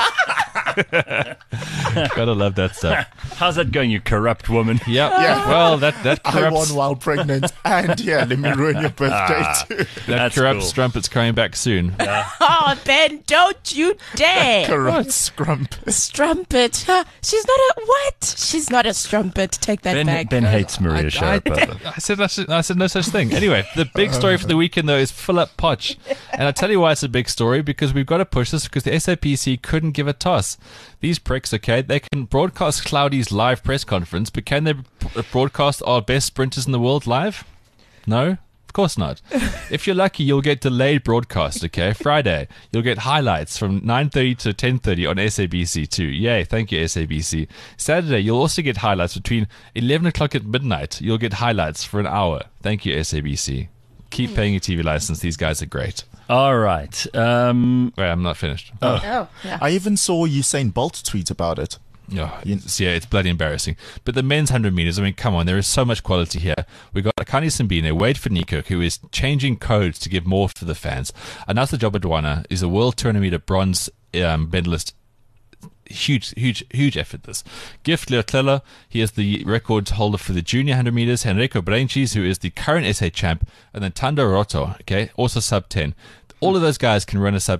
Gotta love that stuff. How's that going, you corrupt woman? Yep. Yeah. Well, that corrupts. I won while pregnant, and yeah, let me ruin your birthday too. That That's corrupt cool. strumpet's coming back soon. Oh, Ben, don't you dare. Corrupt scrumpet. Strumpet. Huh? She's not a what? She's not a strumpet. Take that back. Ben hates Maria Sharapova. I said no such thing. Anyway, the big story for the weekend, though, is Philip Poch. And I'll tell you why it's a big story, because we've got to push this, because the SAPC couldn't give a toss. These pricks, okay, they can broadcast Cloudy's live press conference, but can they broadcast our best sprinters in the world live? No? Of course not. If you're lucky, you'll get delayed broadcast, okay? Friday, you'll get highlights from 9:30 to 10:30 on SABC2. Yay, thank you, SABC. Saturday, you'll also get highlights between 11 o'clock at midnight. You'll get highlights for an hour. Thank you, SABC. Keep paying your TV license. These guys are great. All right. Wait, I'm not finished. Oh, yeah. I even saw Usain Bolt tweet about it. It's bloody embarrassing. But the men's 100 meters, I mean, come on, there is so much quality here. We've got Akani Simbine, Wade Van-Niekerk, who is changing codes to give more for the fans. Anasa Jobadwana is a world 200 meter bronze medalist. Huge effort, this. Gift Leotlela, he is the record holder for the junior 100 meters. Henrico Branchis, who is the current SA champ. And then Tando Roto, okay, also sub 10. All of those guys can run a sub 10.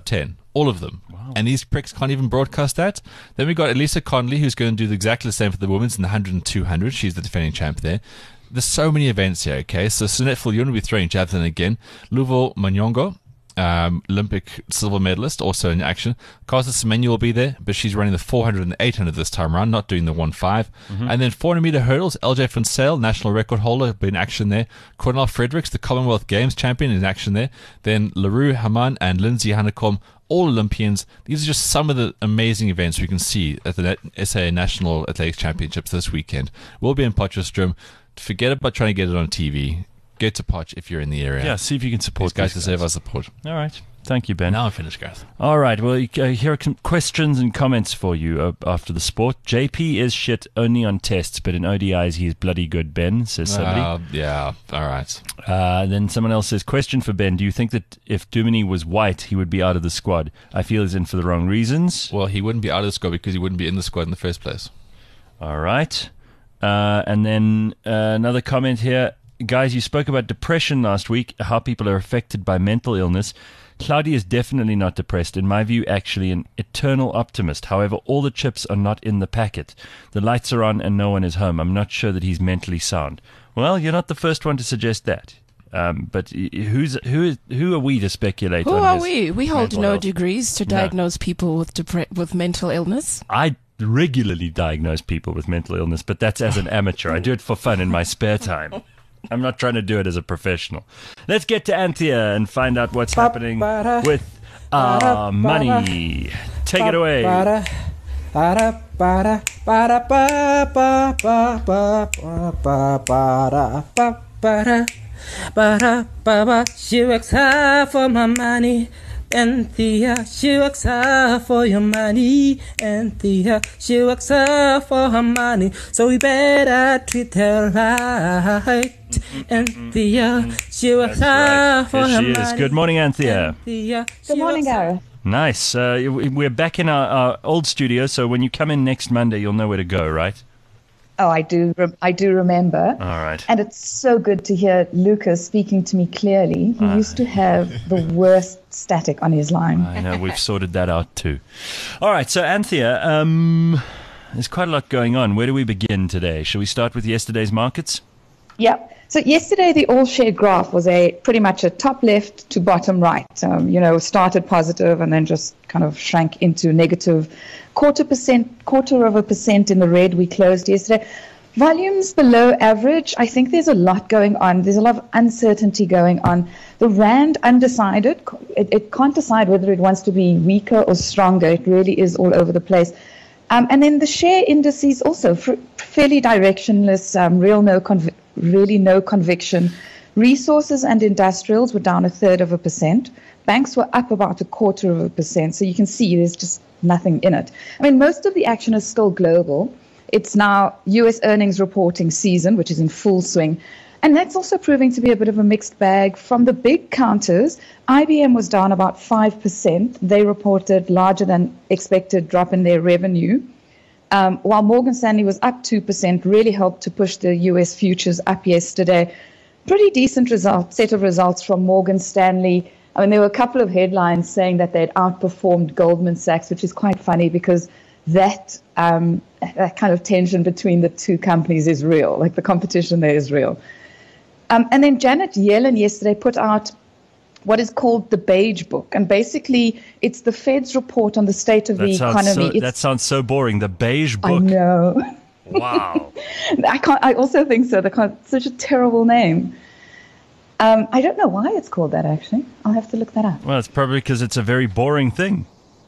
All of them. Wow. And these pricks can't even broadcast that. Then we got Elisa Conley, who's going to do exactly the same for the women's in the 100 and 200. She's the defending champ there. There's so many events here, okay? So Sunette Viljoen will be throwing javelin again. Luvo Manyongo, Olympic silver medalist, also in action. Casa Semenya will be there, but she's running the 400 and the 800 this time around, not doing the 1.5. Mm-hmm. And then 400 meter hurdles, LJ van Sale, national record holder, will be in action there. Cornel Fredericks, the Commonwealth Games champion, in action there. Then LaRue Haman and Lindsay Hanekom, all Olympians. These are just some of the amazing events we can see at the SA National Athletics Championships this weekend. We'll be in Potchefstroom. Forget about trying to get it on TV. Get to Potch if you're in the area. Yeah, see if you can support these guys to save our support. All right. Thank you, Ben. Now I'm finished, Gareth. All right. Well, here are some questions and comments for you after the sport. JP is shit only on tests, but in ODIs he's bloody good, Ben, says somebody. Yeah, all right. Then someone else says, question for Ben. Do you think that if Dumini was white, he would be out of the squad? I feel he's in for the wrong reasons. Well, he wouldn't be out of the squad because he wouldn't be in the squad in the first place. All right. And then another comment here. Guys, you spoke about depression last week, how people are affected by mental illness. Claudia is definitely not depressed. In my view, actually an eternal optimist. However, all the chips are not in the packet. The lights are on and no one is home. I'm not sure that he's mentally sound. Well, you're not the first one to suggest that. But who are we to speculate on Who are his we? We hold no health? degrees to diagnose people with mental illness. I regularly diagnose people with mental illness, but that's as an amateur. I do it for fun in my spare time. I'm not trying to do it as a professional. Let's get to Anthea and find out what's happening with money. Take it away. She works hard for my money. Anthea, she works hard for your money. Anthea, she works hard for her money. So we better treat her right. Anthea, she works hard for her money. Here she is. Good morning, Anthea. Good morning, Gareth. Nice. We're back in our old studio, so when you come in next Monday, you'll know where to go, right? Oh, I do remember. All right. And it's so good to hear Lucas speaking to me clearly. He used to have the worst static on his line. I know, we've sorted that out too. All right, so Anthea, there's quite a lot going on. Where do we begin today? Shall we start with yesterday's markets? Yeah. So yesterday, the all-share graph was pretty much a top left to bottom right. Started positive and then just kind of shrank into negative 0.25% in the red. We closed yesterday. Volumes below average. I think there's a lot going on. There's a lot of uncertainty going on. The rand undecided. It can't decide whether it wants to be weaker or stronger. It really is all over the place. And then the share indices also fairly directionless. Really no conviction. Resources and industrials were down 0.33%. Banks were up about 0.25%. So you can see there's just nothing in it. I mean, most of the action is still global. It's now U.S. earnings reporting season, which is in full swing. And that's also proving to be a bit of a mixed bag. From the big counters, IBM was down about 5%. They reported larger than expected drop in their revenue. While Morgan Stanley was up 2%, really helped to push the U.S. futures up yesterday. Pretty decent set of results from Morgan Stanley. I mean, there were a couple of headlines saying that they'd outperformed Goldman Sachs, which is quite funny because that kind of tension between the two companies is real. Like the competition there is real. And then Janet Yellen yesterday put out what is called the Beige Book. And basically, it's the Fed's report on the state of the economy. That sounds so boring. The Beige Book. I know. Wow. I also think so. Such a terrible name. I don't know why it's called that, actually. I'll have to look that up. Well, it's probably because it's a very boring thing.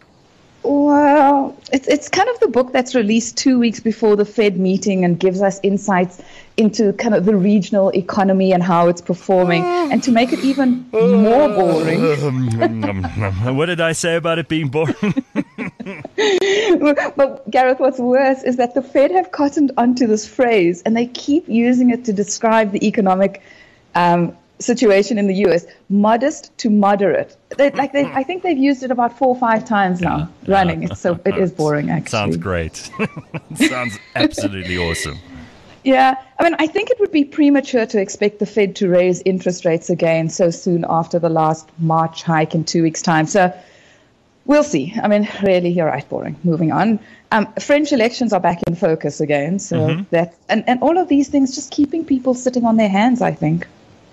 Well, it's kind of the book that's released 2 weeks before the Fed meeting and gives us insights into kind of the regional economy and how it's performing. And to make it even more boring. What did I say about it being boring? But Gareth, what's worse is that the Fed have cottoned onto this phrase and they keep using it to describe the economic situation in the U.S., modest to moderate. I think they've used it about 4 or 5 times now running. It is boring, actually. Sounds great. Sounds absolutely awesome. Yeah, I mean, I think it would be premature to expect the Fed to raise interest rates again so soon after the last March hike in 2 weeks' time. So We'll see. I mean, really, you're right, boring. Moving on. French elections are back in focus again. So that and all of these things just keeping people sitting on their hands, I think.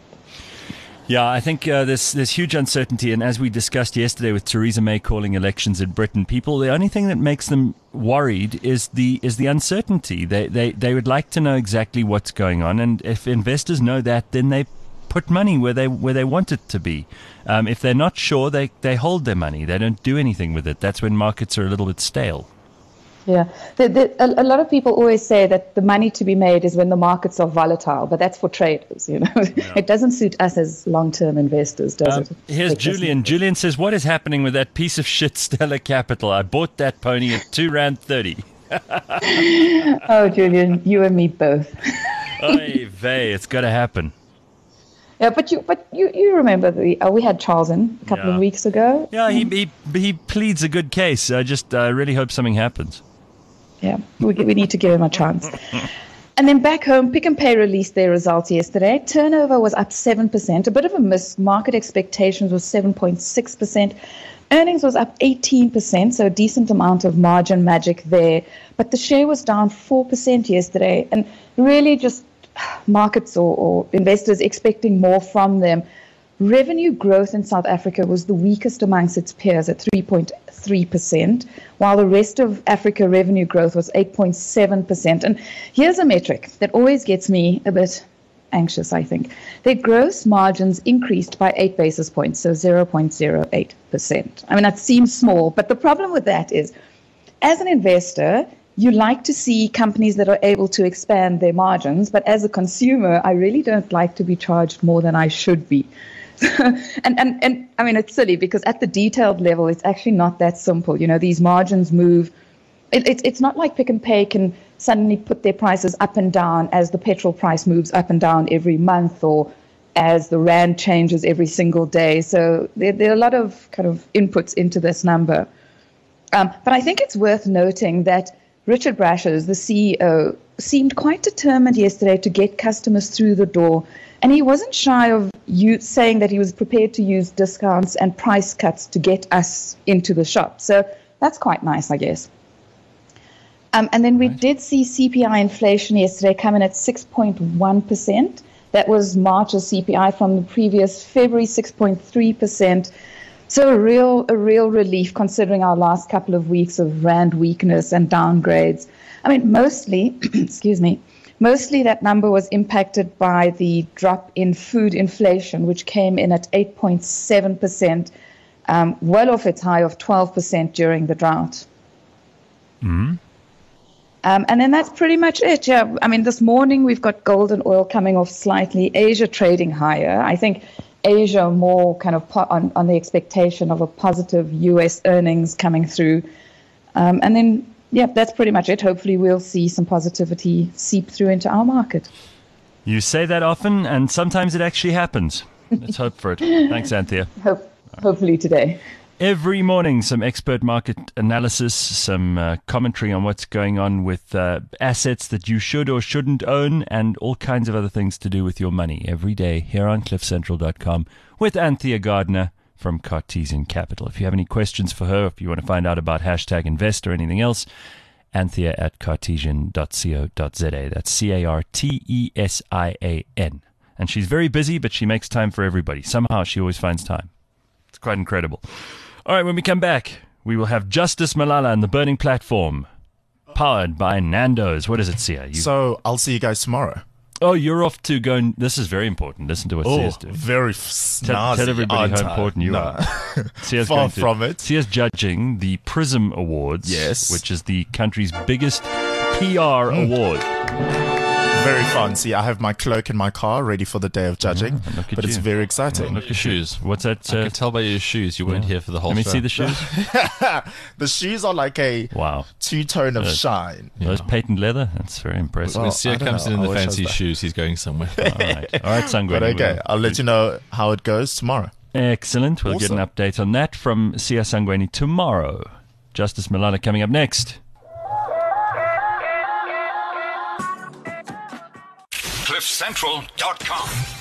Yeah, I think there's huge uncertainty, and as we discussed yesterday with Theresa May calling elections in Britain, the only thing that makes them worried is the uncertainty. They would like to know exactly what's going on, and if investors know that, then they put money where they want it to be. If they're not sure, they hold their money. They don't do anything with it. That's when markets are a little bit stale. Yeah, a lot of people always say that the money to be made is when the markets are volatile, but that's for traders, you know. Yeah. It doesn't suit us as long-term investors, does it? Here's Julian. Julian says, what is happening with that piece of shit Stellar Capital? I bought that pony at R2.30. Oh, Julian, you and me both. Oy vey, it's got to happen. Yeah, but you remember we had Charles in a couple of weeks ago. Yeah, he pleads a good case. I just really hope something happens. Yeah, we need to give him a chance. And then back home, Pick n Pay released their results yesterday. Turnover was up 7%, a bit of a miss. Market expectations was 7.6%. Earnings was up 18%, so a decent amount of margin magic there. But the share was down 4% yesterday, and really just markets or investors expecting more from them. Revenue growth in South Africa was the weakest amongst its peers at 3.3%, while the rest of Africa revenue growth was 8.7%. And here's a metric that always gets me a bit anxious, I think. Their gross margins increased by 8 basis points, so 0.08%. I mean, that seems small, but the problem with that is, as an investor, you like to see companies that are able to expand their margins, but as a consumer, I really don't like to be charged more than I should be. and I mean, it's silly because at the detailed level, it's actually not that simple. You know, these margins move. It's not like Pick n Pay can suddenly put their prices up and down as the petrol price moves up and down every month or as the rand changes every single day. So there are a lot of kind of inputs into this number. But I think it's worth noting that Richard Brashers, the CEO, seemed quite determined yesterday to get customers through the door. And he wasn't shy of saying that he was prepared to use discounts and price cuts to get us into the shop. So that's quite nice, I guess. And then we did see CPI inflation yesterday come in at 6.1%. That was March's CPI from the previous February, 6.3%. So a real relief considering our last couple of weeks of rand weakness and downgrades. I mean, mostly, mostly that number was impacted by the drop in food inflation, which came in at 8.7%, well off its high of 12% during the drought. Mm-hmm. And then that's pretty much it. Yeah, I mean, this morning we've got gold and oil coming off slightly, Asia trading higher. I think Asia more kind of on the expectation of a positive U.S. earnings coming through. And then, yeah, that's pretty much it. Hopefully we'll see some positivity seep through into our market. You say that often, and sometimes it actually happens. Let's hope for it. Thanks, Anthea. Hopefully today. Every morning, some expert market analysis, some commentary on what's going on with assets that you should or shouldn't own, and all kinds of other things to do with your money every day here on CliffCentral.com with Anthea Gardner from Cartesian Capital. If you have any questions for her, if you want to find out about #invest or anything else, Anthea at cartesian.co.za. That's CARTESIAN. And she's very busy, but she makes time for everybody. Somehow she always finds time. It's quite incredible. All right, when we come back, we will have Justice Malala and the Burning Platform, powered by Nando's. What is it, Sia? So I'll see you guys tomorrow. Oh, you're off to go and... This is very important. Listen to what Sia's doing. Very Tell everybody how important you are. Sia's far from it. Sia's judging the Prism Awards, yes, which is the country's biggest PR award. Very fun. See, I have my cloak in my car ready for the day of judging, but it's very exciting. Look at your shoes. What's that? I can tell by your shoes you weren't here for the whole show. Let me see the shoes. The shoes are like a two-tone of shine. Those patent leather? That's very impressive. When Sia comes in the fancy shoes, he's going somewhere. All right, Sangweni. But okay, I'll let you know how it goes tomorrow. Excellent. We'll get an update on that from Sia Sangweni tomorrow. Justice Malala coming up next. CliffCentral.com